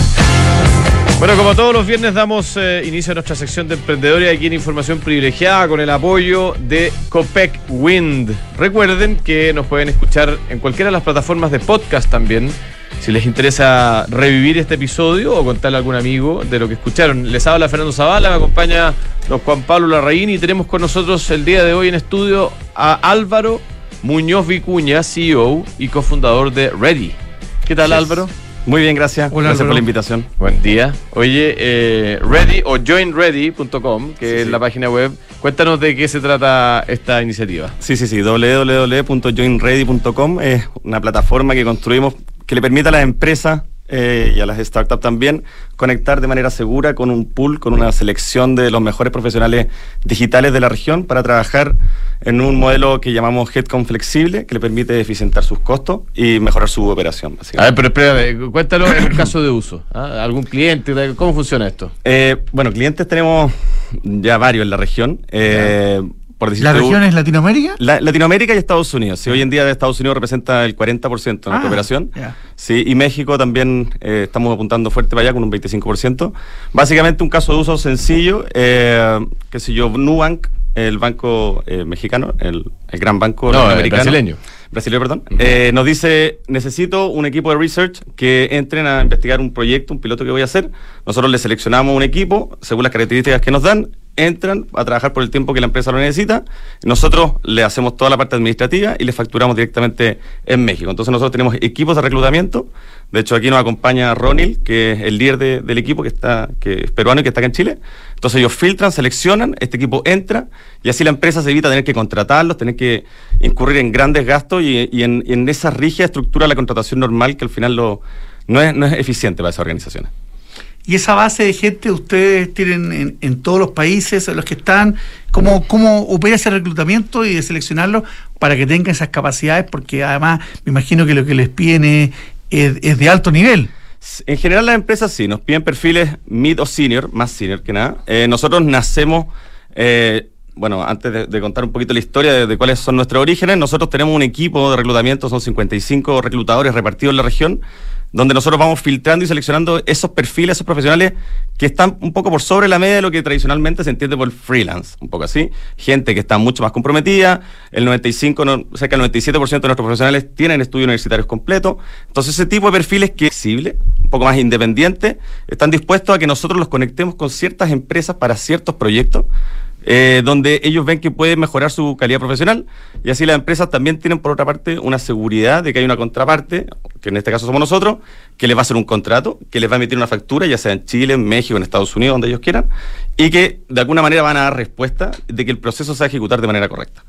Bueno, como todos los viernes damos inicio a nuestra sección de emprendedores aquí en Información Privilegiada con el apoyo de Copec Wind. Recuerden que nos pueden escuchar en cualquiera de las plataformas de podcast también. Si les interesa revivir este episodio o contarle a algún amigo de lo que escucharon. Les habla Fernando Zavala, me acompaña don Juan Pablo Larraín y tenemos con nosotros el día de hoy en estudio a Álvaro Muñoz Vicuña, CEO y cofundador de Ready. ¿Qué tal, Álvaro? Muy bien, gracias. Hola, gracias Álvaro. por la invitación. Buen día. Oye, Ready o joinready.com, que es la página web. Cuéntanos de qué se trata esta iniciativa. Sí, www.joinready.com es una plataforma que construimos que le permite a las empresas y a las startups también conectar de manera segura con un pool, con una selección de los mejores profesionales digitales de la región para trabajar en un modelo que llamamos Headcount flexible, que le permite eficientar sus costos y mejorar su operación, A ver, pero espérame, cuéntanos en el caso de uso. ¿Algún cliente? ¿Cómo funciona esto? Bueno, clientes tenemos ya varios en la región. Por ¿La región es Latinoamérica? Latinoamérica y Estados Unidos. Sí, hoy en día Estados Unidos representa el 40% de nuestra operación. Sí, y México también estamos apuntando fuerte para allá con un 25%. Básicamente un caso de uso sencillo, qué sé yo, Nubank, el banco mexicano, el gran banco latinoamericano. Brasileño, perdón. Nos dice, necesito un equipo de research que entren a investigar un proyecto, un piloto que voy a hacer. Nosotros les seleccionamos un equipo, según las características que nos dan, entran a trabajar por el tiempo que la empresa lo necesita. Nosotros le hacemos toda la parte administrativa y les facturamos directamente en México. Entonces nosotros tenemos equipos de reclutamiento. De hecho, aquí nos acompaña Ronil, que es el líder del equipo, que es peruano y que está acá en Chile. Entonces ellos filtran, seleccionan, este equipo entra y así la empresa se evita tener que contratarlos, tener que incurrir en grandes gastos y en esa rígida estructura de la contratación normal que al final no es eficiente para esas organizaciones. Y esa base de gente ustedes tienen en todos los países en los que están. ¿Cómo opera ese reclutamiento y de seleccionarlos para que tengan esas capacidades? Porque además me imagino que lo que les piden es de alto nivel. En general las empresas sí, nos piden perfiles mid o senior, más senior que nada. Nosotros nacemos, bueno, antes de contar un poquito la historia de cuáles son nuestros orígenes, nosotros tenemos un equipo de reclutamiento, son 55 reclutadores repartidos en la región, donde nosotros vamos filtrando y seleccionando esos perfiles, esos profesionales que están un poco por sobre la media de lo que tradicionalmente se entiende por freelance, un poco así. Gente que está mucho más comprometida, el cerca del 97% de nuestros profesionales tienen estudios universitarios completos. Entonces ese tipo de perfiles que es flexible, un poco más independiente, están dispuestos a que nosotros los conectemos con ciertas empresas para ciertos proyectos, donde ellos ven que pueden mejorar su calidad profesional, y así las empresas también tienen por otra parte una seguridad de que hay una contraparte, que en este caso somos nosotros, que les va a hacer un contrato, que les va a emitir una factura, ya sea en Chile, en México, en Estados Unidos, donde ellos quieran, y que de alguna manera van a dar respuesta de que el proceso se va a ejecutar de manera correcta.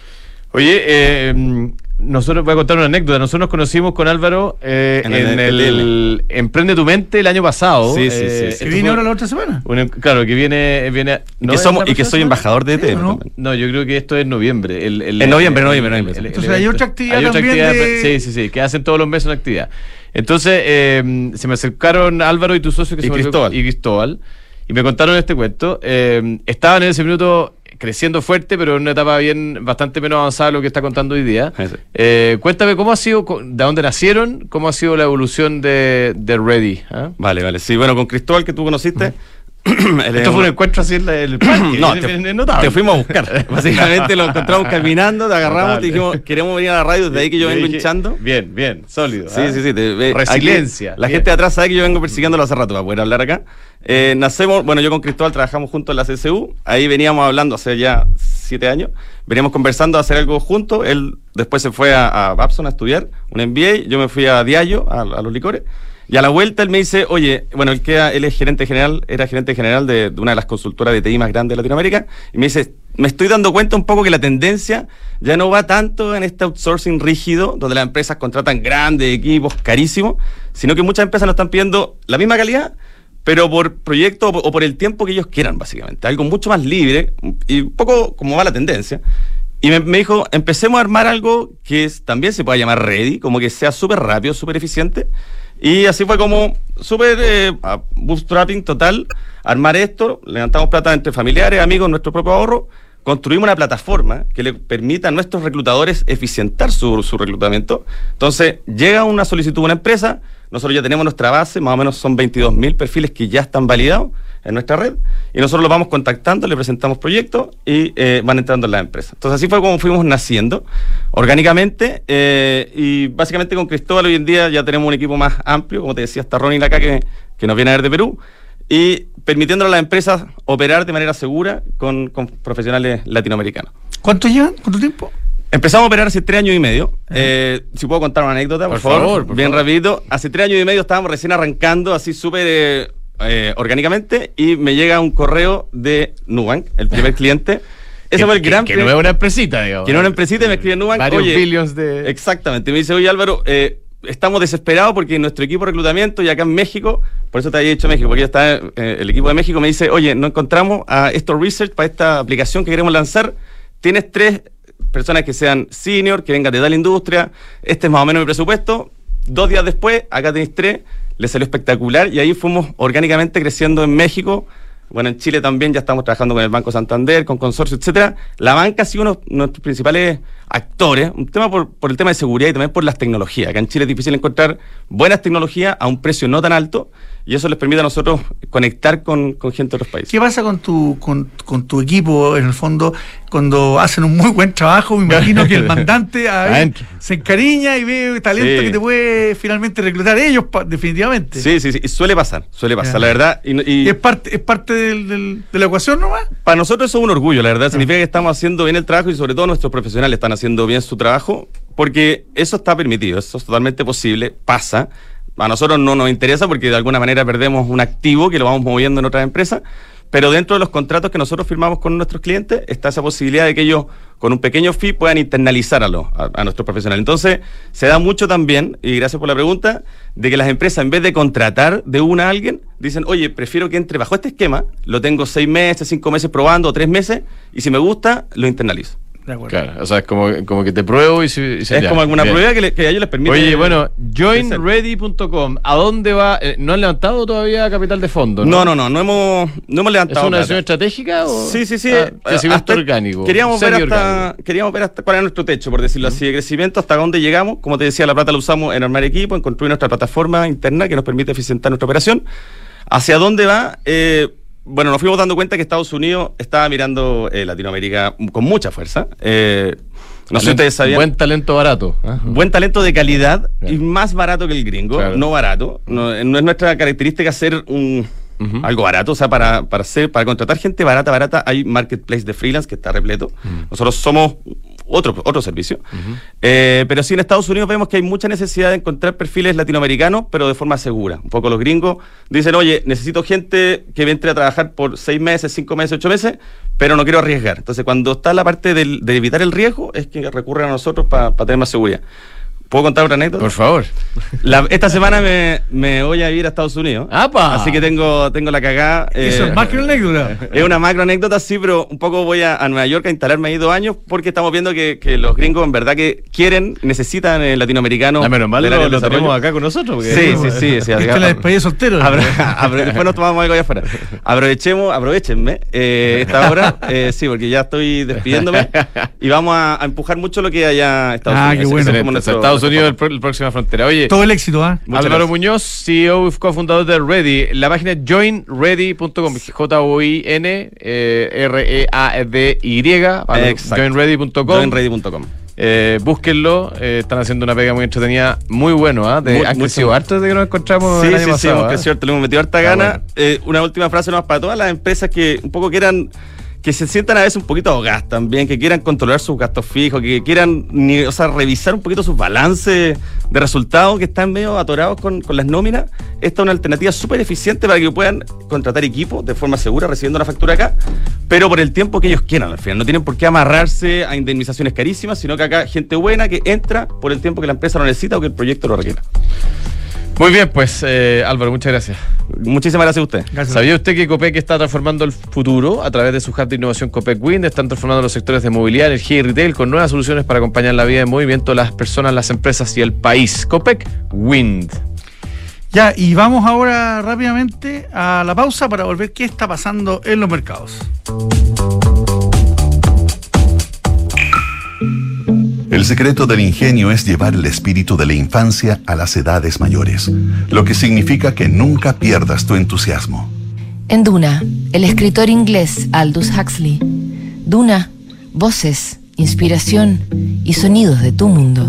Oye, nosotros voy a contar una anécdota. Nosotros nos conocimos con Álvaro en el Emprende tu Mente el año pasado. Sí. ¿Que viene ahora la otra semana? Claro, que viene y que soy embajador de ETM. No, yo creo que esto es noviembre. En noviembre. Entonces hay otra actividad también. Sí, que hacen todos los meses una actividad. Entonces se me acercaron Álvaro y tu socio y Cristóbal, y me contaron este cuento. Estaban en ese minuto creciendo fuerte, pero en una etapa bastante menos avanzada de lo que está contando hoy día. Cuéntame, ¿cómo ha sido, de dónde nacieron, cómo ha sido la evolución de Ready? Vale. Sí, bueno, con Cristóbal, que tú conociste. Esto fue un encuentro así en el parque. No, te fuimos a buscar. Básicamente lo encontramos caminando, te agarramos, te dijimos, queremos venir a la radio, desde ahí que yo vengo hinchando. Bien, sólido. Sí. Resiliencia. La gente de atrás sabe que yo vengo persiguiéndolo hace rato para poder hablar acá. Yo con Cristóbal trabajamos juntos en la CSU, ahí veníamos hablando hace ya 7 años, veníamos conversando de hacer algo juntos. Él después se fue a Babson a estudiar un MBA, yo me fui a Diallo, a los licores. Y a la vuelta él me dice, oye, bueno, él es gerente general de una de las consultoras de TI más grandes de Latinoamérica, y me dice, me estoy dando cuenta un poco que la tendencia ya no va tanto en este outsourcing rígido, donde las empresas contratan grandes equipos carísimos, sino que muchas empresas nos están pidiendo la misma calidad, pero por proyecto o por el tiempo que ellos quieran, básicamente. Algo mucho más libre, y un poco como va la tendencia. Y me dijo, empecemos a armar algo que también se pueda llamar Ready, como que sea súper rápido, súper eficiente. Y así fue como súper bootstrapping total, armar esto, levantamos plata entre familiares, amigos, nuestro propio ahorro, construimos una plataforma que le permita a nuestros reclutadores eficientar su reclutamiento. Entonces, llega una solicitud de una empresa, nosotros ya tenemos nuestra base, más o menos son 22.000 perfiles que ya están validados en nuestra red, y nosotros los vamos contactando, le presentamos proyectos y van entrando en la empresa. Entonces así fue como fuimos naciendo orgánicamente, y básicamente con Cristóbal hoy en día ya tenemos un equipo más amplio, como te decía, está Ronnie acá que nos viene a ver de Perú, y permitiéndole a las empresas operar de manera segura con profesionales latinoamericanos. ¿Cuánto llevan? ¿Cuánto tiempo? Empezamos a operar hace 3 años y medio. Si puedo contar una anécdota, por favor. Bien rapidito. Hace 3 años y medio estábamos recién arrancando, así súper orgánicamente, y me llega un correo de Nubank, el primer cliente. Ese fue el gran... Que no es una empresita, digamos. Que no es una empresita, y me escribe Nubank. Varios billions de... Exactamente. Me dice, oye Álvaro, estamos desesperados porque nuestro equipo de reclutamiento, y acá en México, por eso te había dicho México, porque ya está el equipo de México, me dice, oye, no encontramos a estos research para esta aplicación que queremos lanzar. Tienes 3 personas que sean senior, que vengan de tal industria, este es más o menos mi presupuesto. 2 días después, acá tenéis 3, les salió espectacular, y ahí fuimos orgánicamente creciendo en México. Bueno, en Chile también ya estamos trabajando con el Banco Santander, con consorcio, etcétera. La banca ha sido uno de nuestros principales actores, un tema por el tema de seguridad y también por las tecnologías. Acá en Chile es difícil encontrar buenas tecnologías a un precio no tan alto, y eso les permite a nosotros conectar con gente de otros países. ¿Qué pasa con tu equipo, en el fondo, cuando hacen un muy buen trabajo? Me imagino que el mandante se encariña y ve talento que te puede finalmente reclutar ellos, definitivamente. Sí, suele pasar, la verdad. ¿Y es parte de la ecuación nomás? Para nosotros eso es un orgullo, la verdad. Significa que estamos haciendo bien el trabajo, y sobre todo nuestros profesionales están haciendo bien su trabajo, porque eso está permitido, eso es totalmente posible, pasa. A nosotros no nos interesa porque de alguna manera perdemos un activo que lo vamos moviendo en otras empresas, pero dentro de los contratos que nosotros firmamos con nuestros clientes está esa posibilidad de que ellos con un pequeño fee puedan internalizar a nuestros profesionales. Entonces, se da mucho también, y gracias por la pregunta, de que las empresas, en vez de contratar de una a alguien, dicen, oye, prefiero que entre bajo este esquema, lo tengo 6 meses, 5 meses probando, 3 meses, y si me gusta, lo internalizo. De acuerdo. Claro, o sea, es como que te pruebo y se es como alguna prueba que a ellos les permite. Oye, bueno, joinready.com, ¿a dónde va? ¿No han levantado todavía capital de fondo? No hemos levantado. ¿Es una decisión estratégica o? Sí. Crecimiento orgánico. Queríamos ver hasta cuál era nuestro techo, por decirlo así, de crecimiento, hasta dónde llegamos. Como te decía, la plata la usamos en armar equipo, en construir nuestra plataforma interna que nos permite eficientar nuestra operación. ¿Hacia dónde va? Bueno, nos fuimos dando cuenta que Estados Unidos estaba mirando Latinoamérica con mucha fuerza. No sé si ustedes sabían. Buen talento barato. Buen talento de calidad y más barato que el gringo, no barato. No es nuestra característica ser algo barato. O sea, para contratar gente barata, hay marketplace de freelance que está repleto. Nosotros somos otro servicio. Pero sí, en Estados Unidos vemos que hay mucha necesidad de encontrar perfiles latinoamericanos, pero de forma segura. Un poco los gringos dicen, oye, necesito gente que entre a trabajar por 6 meses, 5 meses, 8 meses, pero no quiero arriesgar. Entonces, cuando está la parte de evitar el riesgo, es que recurren a nosotros para tener más seguridad. ¿Puedo contar otra anécdota? Por favor. Esta semana me voy a ir a Estados Unidos. ¡Apa! Así que tengo la cagada. Eso es macro anécdota. Es una macro anécdota, sí, pero un poco voy a Nueva York a instalarme ahí 2 años porque estamos viendo que los gringos en verdad que necesitan el latinoamericano. Menos mal lo tenemos acá con nosotros. Sí. Esto la despedida soltero. Después nos tomamos algo allá afuera. Aprovechenme esta hora, sí, porque ya estoy despidiéndome y vamos a empujar mucho lo que haya Estados Unidos. Qué bueno. Estados Unidos el próxima frontera. Oye, todo el éxito, Álvaro Muñoz, CEO y cofundador de Ready. La página es joinready.com, JOINREADY, joinready.com. Búsquenlo, están haciendo una pega muy entretenida, muy bueno, han crecido harto desde que nos encontramos el año pasado. Sí, hemos crecido, le hemos metido harta gana. Una última frase nomás para todas las empresas que un poco quieran, que se sientan a veces un poquito ahogadas también, que quieran controlar sus gastos fijos, que quieran revisar un poquito sus balances de resultados, que están medio atorados con las nóminas. Esta es una alternativa súper eficiente para que puedan contratar equipos de forma segura, recibiendo una factura acá, pero por el tiempo que ellos quieran al final. No tienen por qué amarrarse a indemnizaciones carísimas, sino que acá gente buena que entra por el tiempo que la empresa lo necesita o que el proyecto lo requiera. Muy bien, pues Álvaro, muchas gracias. Muchísimas gracias a usted. Gracias. ¿Sabía usted que Copec está transformando el futuro a través de su hub de innovación Copec Wind? Están transformando los sectores de movilidad, energía y retail con nuevas soluciones para acompañar la vida en movimiento de las personas, las empresas y el país. Copec Wind. Ya, y vamos ahora rápidamente a la pausa para volver qué está pasando en los mercados. El secreto del ingenio es llevar el espíritu de la infancia a las edades mayores, lo que significa que nunca pierdas tu entusiasmo. En Duna, el escritor inglés Aldous Huxley. Duna, voces, inspiración y sonidos de tu mundo.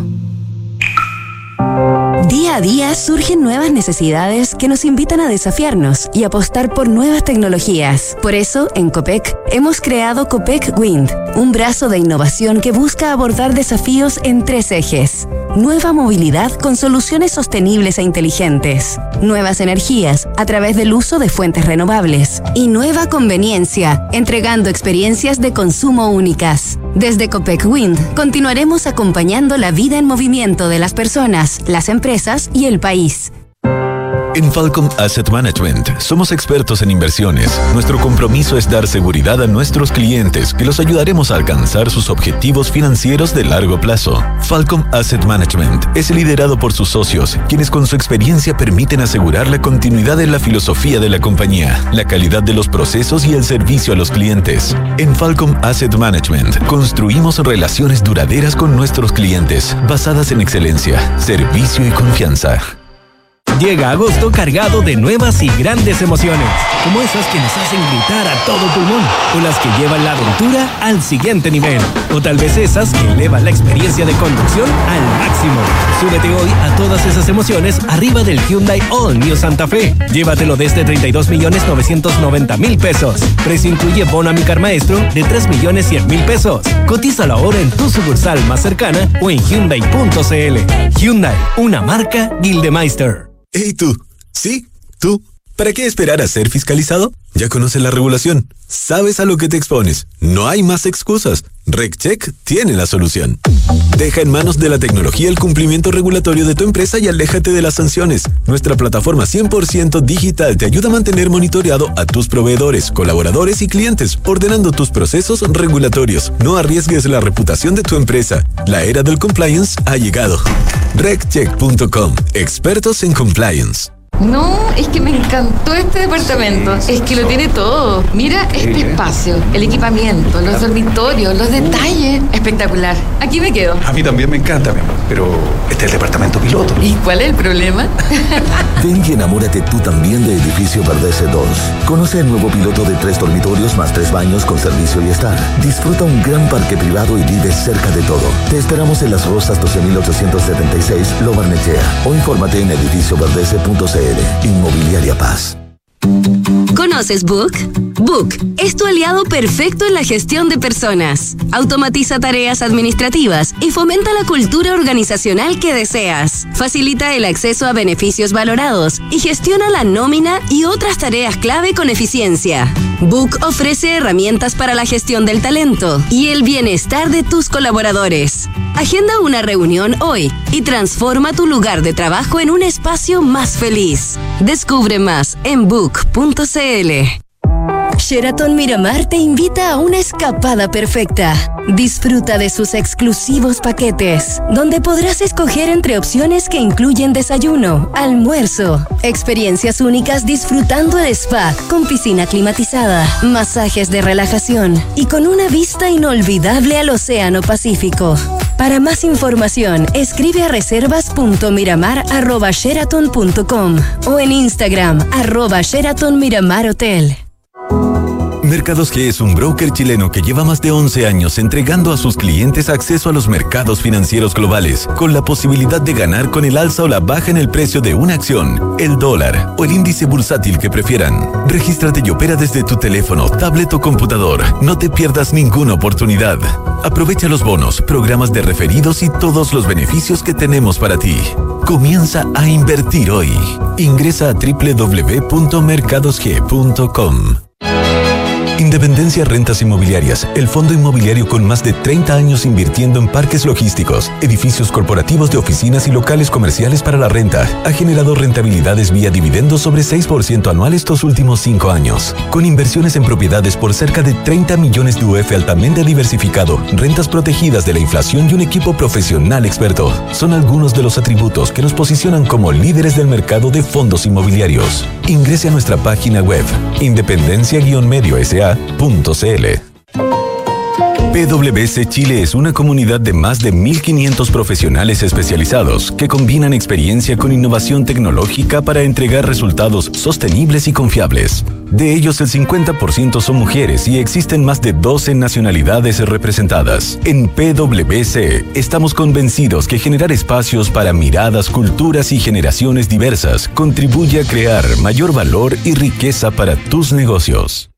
Día a día surgen nuevas necesidades que nos invitan a desafiarnos y apostar por nuevas tecnologías. Por eso, en Copec, hemos creado Copec Wind, un brazo de innovación que busca abordar desafíos en 3 ejes. Nueva movilidad con soluciones sostenibles e inteligentes. Nuevas energías a través del uso de fuentes renovables. Y nueva conveniencia, entregando experiencias de consumo únicas. Desde Copec Wind, continuaremos acompañando la vida en movimiento de las personas, las empresas y el país. En Falcom Asset Management somos expertos en inversiones. Nuestro compromiso es dar seguridad a nuestros clientes, que los ayudaremos a alcanzar sus objetivos financieros de largo plazo. Falcom Asset Management es liderado por sus socios, quienes con su experiencia permiten asegurar la continuidad de la filosofía de la compañía, la calidad de los procesos y el servicio a los clientes. En Falcom Asset Management construimos relaciones duraderas con nuestros clientes, basadas en excelencia, servicio y confianza. Llega agosto cargado de nuevas y grandes emociones, como esas que nos hacen gritar a todo pulmón, o las que llevan la aventura al siguiente nivel, o tal vez esas que elevan la experiencia de conducción al máximo. Súbete hoy a todas esas emociones arriba del Hyundai All New Santa Fe. Llévatelo desde 32.990.000 pesos. Precio incluye bono a mi Carmaestro de 3.100.000 pesos. Cotízalo ahora en tu sucursal más cercana o en Hyundai.cl. Hyundai, una marca Gildemeister. Hey tú, sí, tú. ¿Para qué esperar a ser fiscalizado? Ya conoces la regulación. Sabes a lo que te expones. No hay más excusas. RecCheck tiene la solución. Deja en manos de la tecnología el cumplimiento regulatorio de tu empresa y aléjate de las sanciones. Nuestra plataforma 100% digital te ayuda a mantener monitoreado a tus proveedores, colaboradores y clientes, ordenando tus procesos regulatorios. No arriesgues la reputación de tu empresa. La era del compliance ha llegado. RecCheck.com. Expertos en compliance. No, es que me encantó este departamento. Es que lo tiene todo. Mira este espacio, el equipamiento, los dormitorios, los detalles. Espectacular. Aquí me quedo. A mí también me encanta, mi amor. Pero este es el departamento piloto. ¿Y cuál es el problema? Ven y enamórate tú también de Edificio Verdece 2. Conoce el nuevo piloto de 3 dormitorios más 3 baños con servicio y estar. Disfruta un gran parque privado y vive cerca de todo. Te esperamos en Las Rosas 12.876, Lo Barnechea. O infórmate en edificioverdece.cl. Inmobiliaria Paz. ¿Conoces Book? Book es tu aliado perfecto en la gestión de personas. Automatiza tareas administrativas y fomenta la cultura organizacional que deseas. Facilita el acceso a beneficios valorados y gestiona la nómina y otras tareas clave con eficiencia. Book ofrece herramientas para la gestión del talento y el bienestar de tus colaboradores. Agenda una reunión hoy y transforma tu lugar de trabajo en un espacio más feliz. Descubre más en book.cl. Sheraton Miramar te invita a una escapada perfecta. Disfruta de sus exclusivos paquetes, donde podrás escoger entre opciones que incluyen desayuno, almuerzo, experiencias únicas disfrutando el spa con piscina climatizada, masajes de relajación y con una vista inolvidable al Océano Pacífico. Para más información, escribe a reservas.miramar@sheraton.com o en Instagram @Sheraton Miramar Hotel. Mercados G es un broker chileno que lleva más de 11 años entregando a sus clientes acceso a los mercados financieros globales, con la posibilidad de ganar con el alza o la baja en el precio de una acción, el dólar o el índice bursátil que prefieran. Regístrate y opera desde tu teléfono, tablet o computador. No te pierdas ninguna oportunidad. Aprovecha los bonos, programas de referidos y todos los beneficios que tenemos para ti. Comienza a invertir hoy. Ingresa a www.mercadosg.com. Independencia Rentas Inmobiliarias, el fondo inmobiliario con más de 30 años invirtiendo en parques logísticos, edificios corporativos de oficinas y locales comerciales para la renta, ha generado rentabilidades vía dividendos sobre 6% anual estos últimos 5 años. Con inversiones en propiedades por cerca de 30 millones de UF altamente diversificado, rentas protegidas de la inflación y un equipo profesional experto, son algunos de los atributos que nos posicionan como líderes del mercado de fondos inmobiliarios. Ingrese a nuestra página web, independencia-mediosa.cl. PwC Chile es una comunidad de más de 1.500 profesionales especializados que combinan experiencia con innovación tecnológica para entregar resultados sostenibles y confiables. De ellos, el 50% son mujeres y existen más de 12 nacionalidades representadas. En PwC estamos convencidos que generar espacios para miradas, culturas y generaciones diversas contribuye a crear mayor valor y riqueza para tus negocios.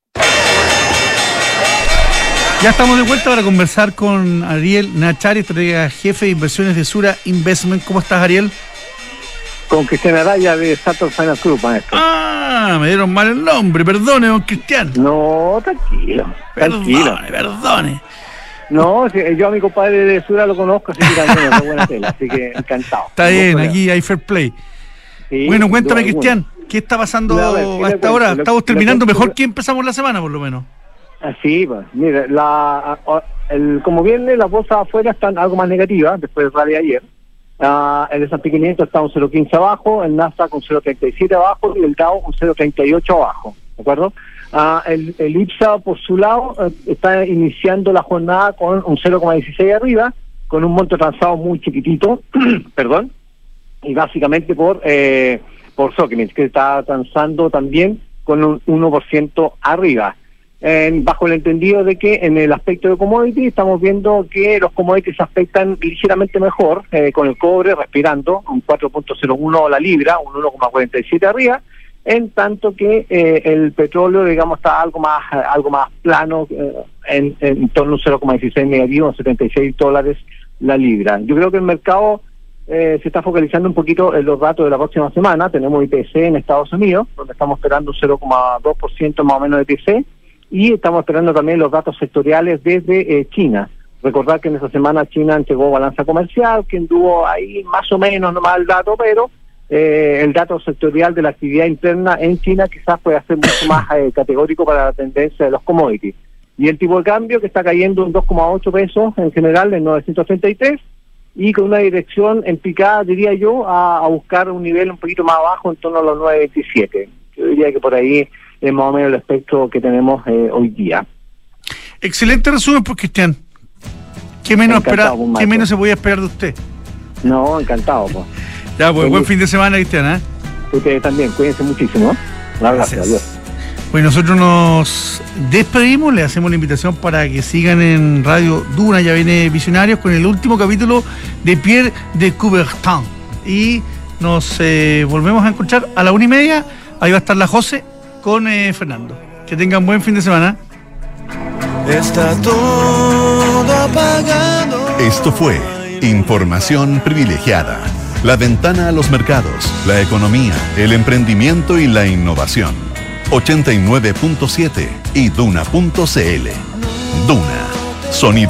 Ya estamos de vuelta para conversar con Ariel Nachari, estratega jefe de inversiones de Sura Investment. ¿Cómo estás, Ariel? Con Cristian Araya de Sator Finance Group, maestro. Ah, me dieron mal el nombre, perdone, don Cristian. No, tranquilo. Perdone. No, yo a mi compadre de Sura lo conozco, así que también es buena tela, así que encantado. Está bien, aquí hay fair play. Sí, bueno, cuéntame, Cristian, ¿qué está pasando a esta hora? Estamos terminando mejor que empezamos la semana, por lo menos. Así, pues, mire, como viene, las bolsas afuera están algo más negativas después del rally de ayer. El S&P 500 está un 0.15 abajo, el Nasdaq un 0.37 abajo y el Dow un 0.38 abajo, ¿de acuerdo? El IPSA, por su lado, está iniciando la jornada con un 0.16 arriba, con un monto transado muy chiquitito, perdón, y básicamente por Socrates, que está transando también con un 1% arriba. Bajo el entendido de que en el aspecto de commodity estamos viendo que los commodities se afectan ligeramente mejor, con el cobre respirando un 4.01 la libra, un 1.47 arriba, en tanto que el petróleo, digamos, está algo más plano, en torno a un 0.16 negativo, $76 la libra. Yo creo que el mercado se está focalizando un poquito en los datos de la próxima semana. Tenemos IPC en Estados Unidos, donde estamos esperando un 0,2% más o menos de IPC, y estamos esperando también los datos sectoriales desde China. Recordar que en esa semana China entregó balanza comercial, que anduvo ahí más o menos nomás el dato, pero el dato sectorial de la actividad interna en China quizás pueda ser mucho más categórico para la tendencia de los commodities. Y el tipo de cambio que está cayendo en 2,8 pesos en general, en 933, y con una dirección en picada, diría yo, a buscar un nivel un poquito más abajo, en torno a los 9.27. Yo diría que por ahí es más o menos el espectro que tenemos hoy día. Excelente resumen, pues, Cristian. ¿Qué menos se podía esperar de usted? No, encantado, pues. Ya, pues, buen fin de semana, Cristian, Ustedes también, cuídense muchísimo. Un abrazo, adiós. Pues nosotros nos despedimos, le hacemos la invitación para que sigan en Radio Duna, ya viene Visionarios, con el último capítulo de Pierre de Coubertin. Y nos volvemos a encontrar a la 1:30, ahí va a estar la José con Fernando. Que tengan buen fin de semana. Está todo apagado. Esto fue Información Privilegiada. La ventana a los mercados, la economía, el emprendimiento y la innovación. 89.7 y Duna.cl. Duna. Sonido.